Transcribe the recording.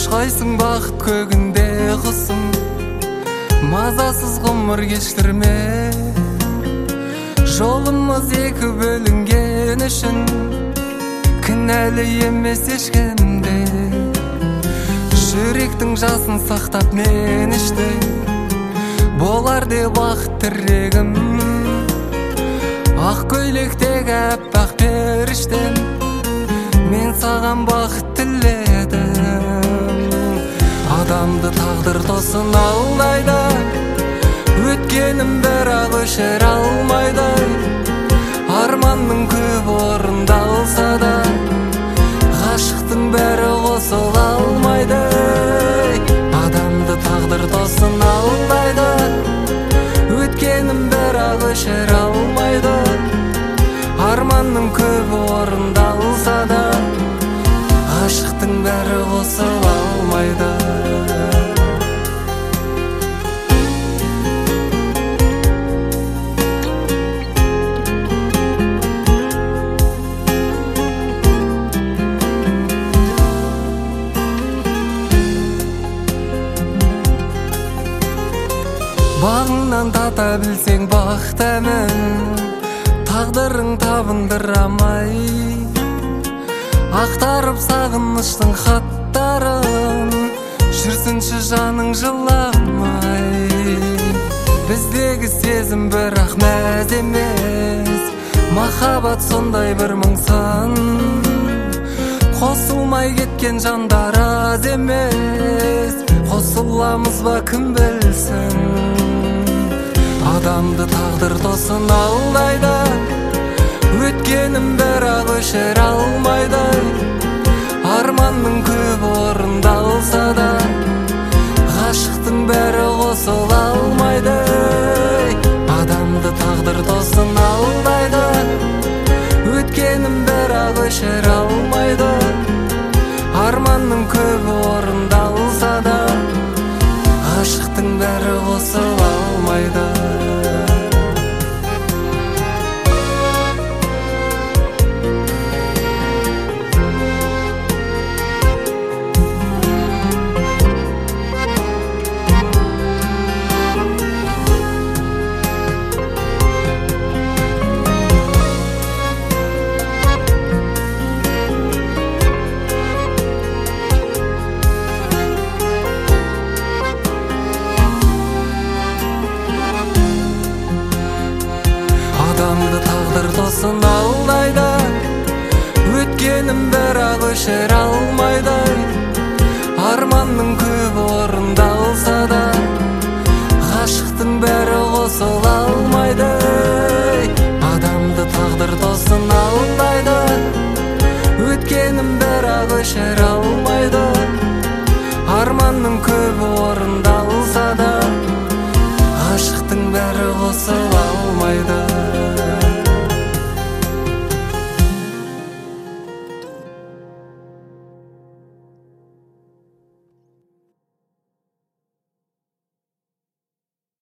Ұшқайсың бақыт көгінде құсым, мазасыз ғұмыр кештірме. Жолымыз екі бөлінген үшін кінәлі емес ешкімде. Жүректің жасын сақтап мен іште болар деп бақыт тірегім. Ақ көйлектегі аппақ періштем мен саған бақыт тіледім. Адамды тағдыр тосын алдайды, өткенім бірақ өшіре алмайды. Арманның көп орындалса да ғашықтың бәрі қосыла алмайды. Адамды тағдыр тосын алдайды, өткенім бірақ өшіре алмайды. Арманның көп орындалса да ғашықтың бәрі қосыла алмайды. Бағыңнан тата білсең бақтамын, тағдырың табындырамай. Ақтарып сағыныштың хаттарын, жүрсінші жаның жыламай. Біздегі сезім бірақ мәз емес, махаббат сондай бір мың сан. Қосылмай кеткен жандар аз емес, қосыламыз ба кім білсін. Адамды тағдыр тосын алдайды, өткенім бірақ өшіре алмайды. Арманның көп орындалса да ғашықтың бәрі қосыла алмайды. Адамды тағдыр тосын алдайды, өткенім бірақ өшіре алмайды. Арманның көп орындалса да ғашықтың бәрі қосыла алмайды. Адамды тағдыр тосын алдайды, өткенім бірақ өшіре алмайды. Арманның көп орындалса да ғашықтың бәрі қосыла алмайды. Адамды тағдыр тосын алдайды, өткенім бірақ өшіре алмайды. Арманның көп орындалса да ғашықтың бәрі қосыла алмайды.